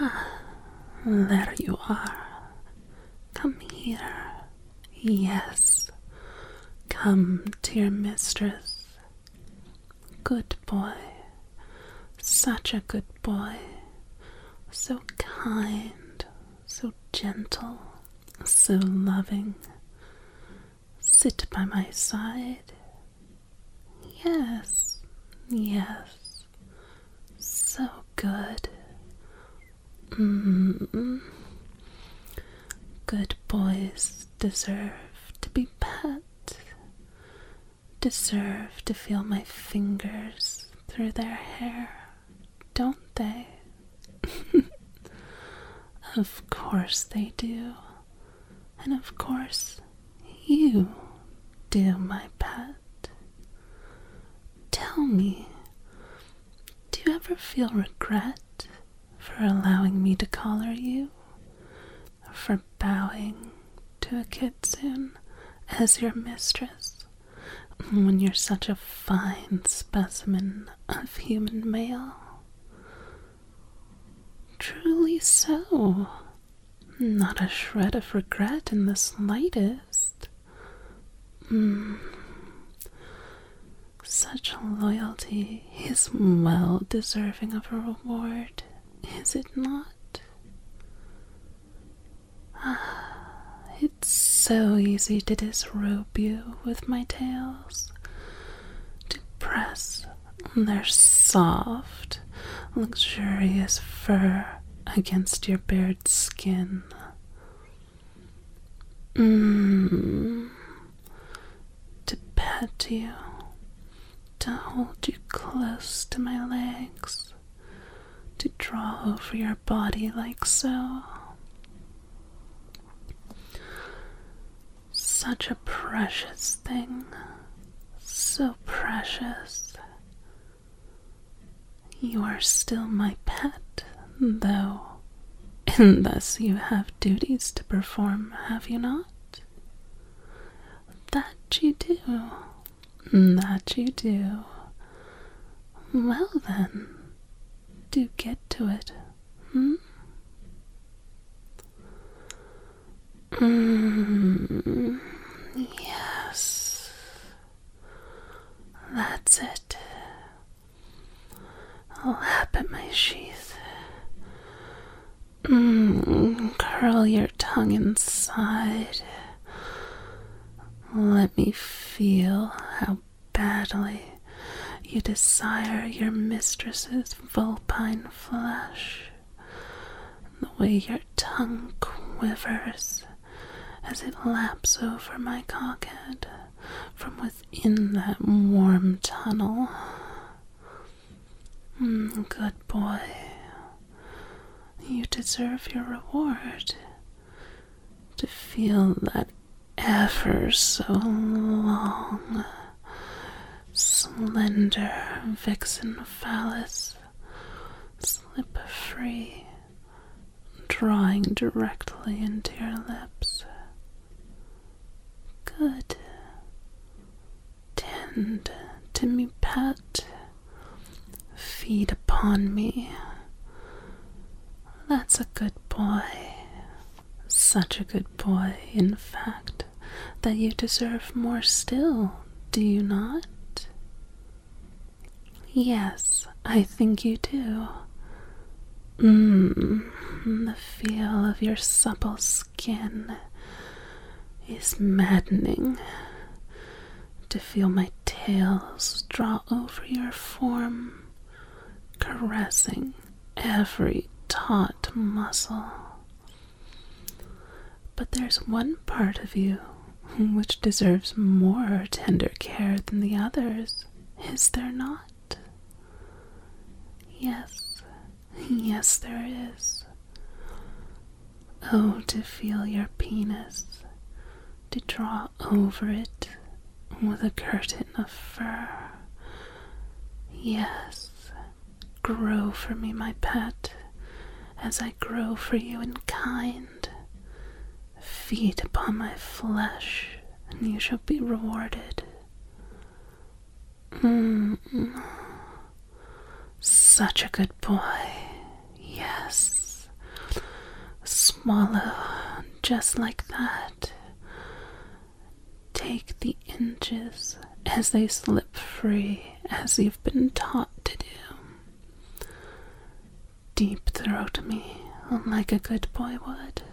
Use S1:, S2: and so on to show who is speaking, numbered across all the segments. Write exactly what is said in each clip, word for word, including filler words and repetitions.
S1: There you are. Come here. Yes. Come to your mistress. Good boy. Such a good boy. So kind. So gentle. So loving. Sit by my side. Yes. Yes. So good. Mm. Good boys deserve to be pet, deserve to feel my fingers through their hair, don't they? Of course they do. And of course you do, my pet. Tell me, do you ever feel regret for allowing me to collar you? For bowing to a kitsune as your mistress when you're such a fine specimen of human male? Truly so. Not a shred of regret in the slightest. Mm. Such loyalty is well deserving of a reward, is it not? It's so easy to disrobe you with my tails, to press their soft, luxurious fur against your bared skin. Mmm. To pet you, to hold you close to my legs, to draw over your body like so. Such a precious thing, so precious. You are still my pet, though, and thus you have duties to perform, have you not? That you do, that you do. Well then, do get to it, hmm? Mm, yes, that's it. Lap at my sheath. Mm, curl your tongue inside. Let me feel how badly you desire your mistress's vulpine flesh. The way your tongue quivers as it laps over my cockhead from within that warm tunnel. Mm, good boy. You deserve your reward. To feel that ever so long, slender vixen phallus slip free, drawing directly into your lips. Good. Tend to me, pet. Feed upon me. That's a good boy. Such a good boy, in fact, that you deserve more still, do you not? Yes, I think you do. Mmm, the feel of your supple skin is maddening. To feel my tails draw over your form, caressing every taut muscle. But there's one part of you which deserves more tender care than the others, is there not? Yes, yes there is. Oh, to feel your penis, to draw over it with a curtain of fur. Yes, grow for me, my pet, as I grow for you in kind. Feed upon my flesh, and you shall be rewarded. Mm. Such a good boy. Yes, swallow just like that. Take the inches as they slip free, as you've been taught to do. Deep throat me like a good boy would.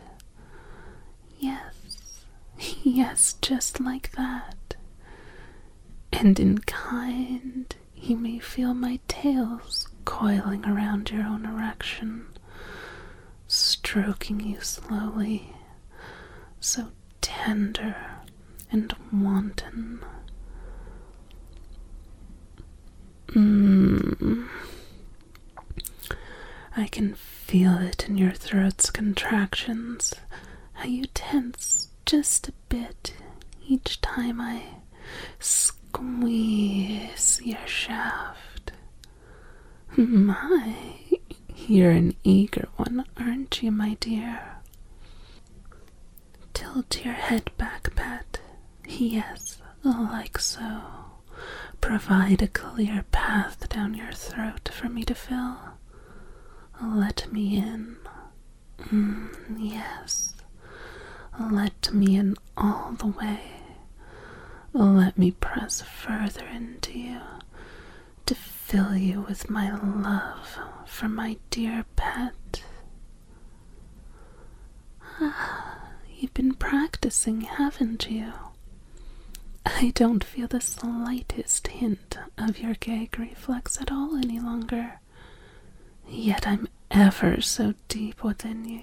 S1: Yes, yes, just like that. And in kind, you may feel my tails coiling around your own erection, stroking you slowly, so tender and wanton. Mmm. I can feel it in your throat's contractions, how you tense just a bit each time I squeeze your shaft. My, you're an eager one, aren't you, my dear? Tilt your head back, pet. Yes, like so. Provide a clear path down your throat for me to fill. Let me in. Mm, yes. Let me in all the way. Let me press further into you to fill you with my love for my dear pet. Ah, you've been practicing, haven't you? I don't feel the slightest hint of your gag reflex at all any longer. Yet I'm ever so deep within you.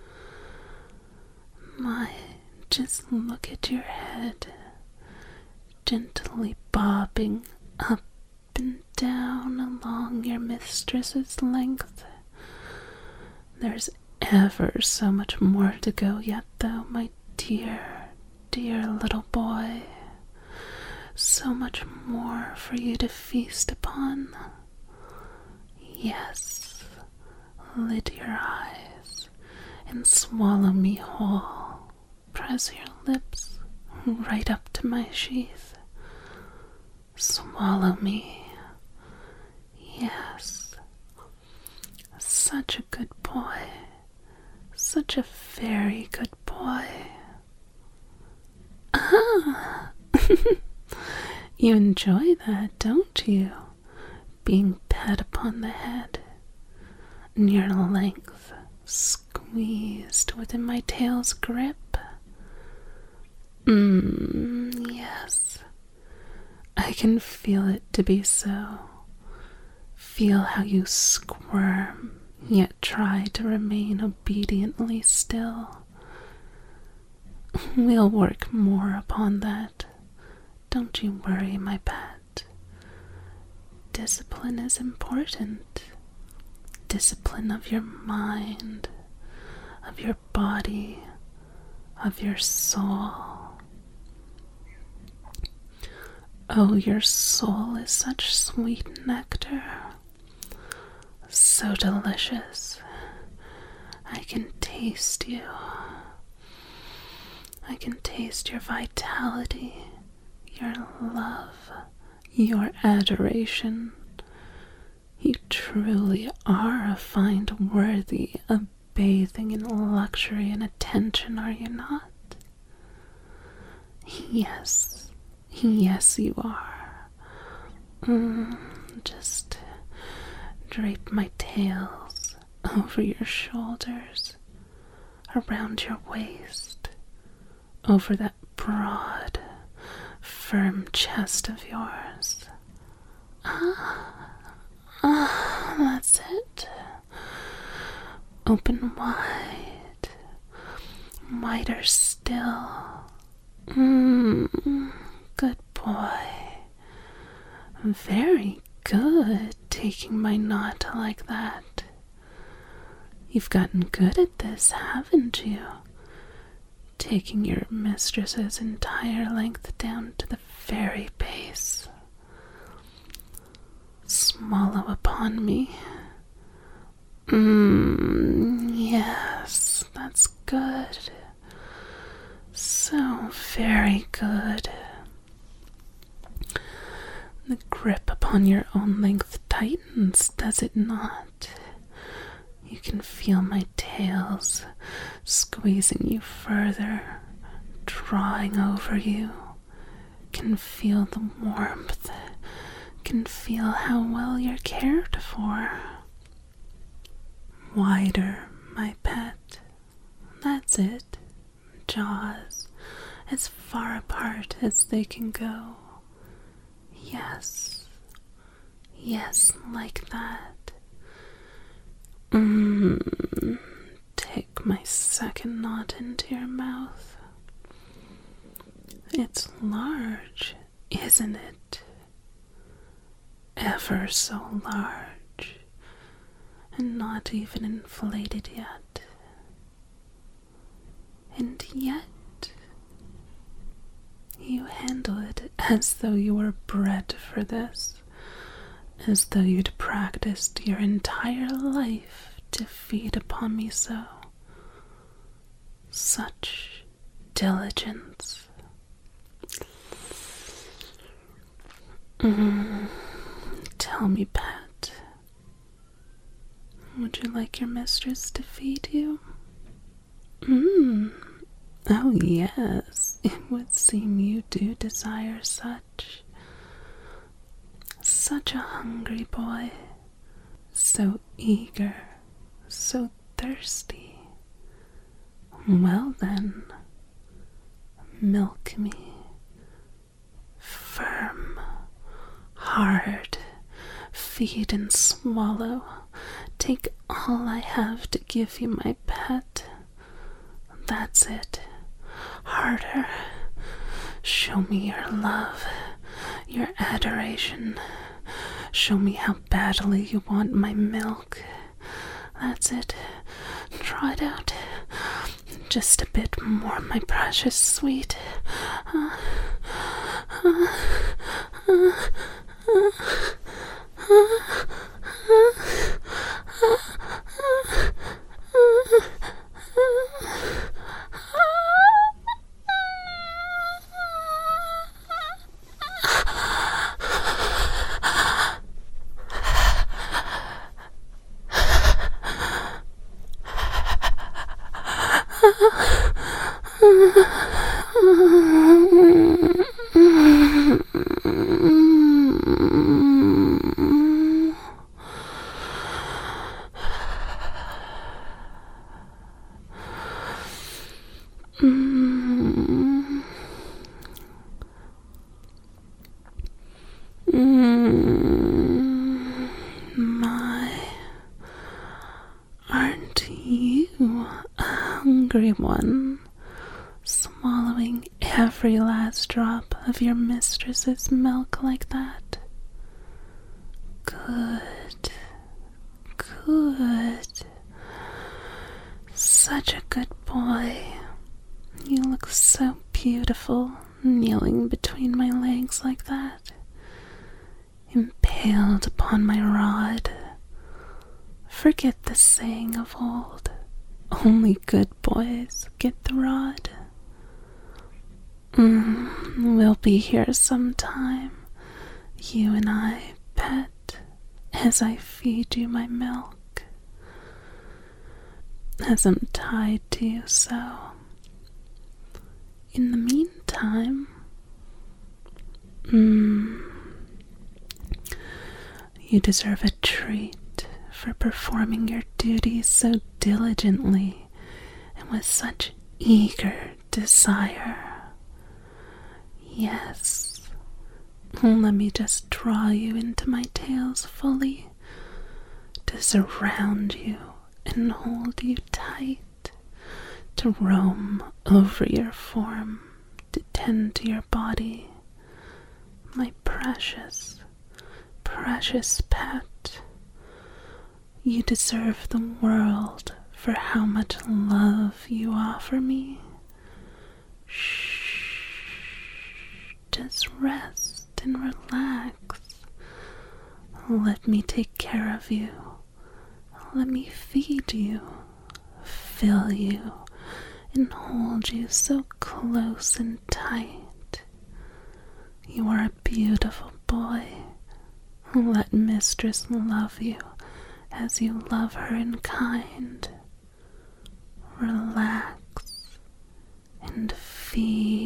S1: My, just look at your head, gently bobbing up and down along your mistress's length. There's ever so much more to go yet, though, my dear, dear little boy. So much more for you to feast upon. Yes. Lid your eyes and swallow me whole. Press your lips right up to my sheath. Swallow me. Yes. Such a good boy. Such a very good boy. Ah! You enjoy that, don't you? Being pet upon the head. Your length squeezed within my tail's grip. Mmm, yes. I can feel it to be so. Feel how you squirm, yet try to remain obediently still. We'll work more upon that. Don't you worry, my pet. Discipline is important. Discipline of your mind, of your body, of your soul. Oh, your soul is such sweet nectar, so delicious. I can taste you. I can taste your vitality, your love, your adoration. You truly are a find worthy of bathing in luxury and attention, are you not? Yes, yes you are. Mm, just drape my tails over your shoulders, around your waist, over that broad, firm chest of yours. Ah. Ah, that's it. Open wide, wider still. Mmm, good boy. Very good, taking my knot like that. You've gotten good at this, haven't you? Taking your mistress's entire length down to the very base. Swallow upon me. Mmm, yes, that's good. So very good. The grip upon your own length tightens, does it not? You can feel my tails squeezing you further, drawing over you. Can feel the warmth, can feel how well you're cared for. Wider, my pet. That's it. Jaws, as far apart as they can go. Yes. Yes, like that. Mmm. Take my second knot into your mouth. It's large, isn't it? Ever so large, and not even inflated yet. And yet, you handle it as though you were bred for this, as though you'd practiced your entire life to feed upon me so. Such diligence. Mm. Tell me, pet, would you like your mistress to feed you? Mmm. Oh, yes, it would seem you do desire such. Such a hungry boy. So eager, so thirsty. Well then, milk me. Firm, hard, feed and swallow. Take all I have to give you, my pet. That's it. Harder. Show me your love, your adoration. Show me how badly you want my milk. That's it. Draw it out. Just a bit more, my precious sweet. Uh, uh, uh, uh, uh, My, aren't you a hungry one, swallowing every last drop of your mistress's milk like that? Good, good. Such a good boy. You look so beautiful, kneeling between my legs like that, impaled upon my rod. Forget the saying of old, only good boys get the rod. Mm, we'll be here sometime, you and I, pet, as I feed you my milk, as I'm tied to you so. In the meantime, mm, you deserve a treat for performing your duties so diligently and with such eager desire. Yes, let me just draw you into my tails fully, to surround you and hold you tight, to roam over your form, to tend to your body, my precious, precious pet. You deserve the world for how much love you offer me. Shh, just rest and relax. Let me take care of you. Let me feed you, fill you, and hold you so close and tight. You are a beautiful boy. Let mistress love you as you love her in kind. Relax. and feel